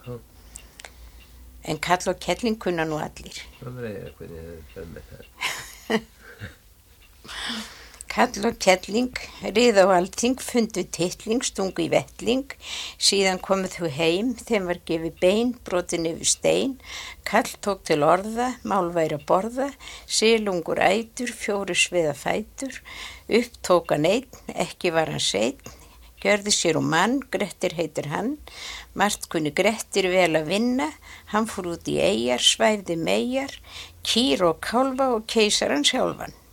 Já. En kall og kelling kunna nú allir. Það er hvernig það er með það. Kall og kelling riðu á alþing, fundu titling, stungu í vettling, síðan komu þau heim, þeim var gefið bein, brotin yfir stein, kall tók til orða, mál væri að borða, silungur ætur, 4 sviða fætur, upp tók hann einn, ekki var hann seinn, gjörði sér mann, Grettir heitir hann, margt kunni Grettir vel að vinna, hann fór út í eyjar, svæfði meyjar, kýr og kálfa og keisaran sjálfan.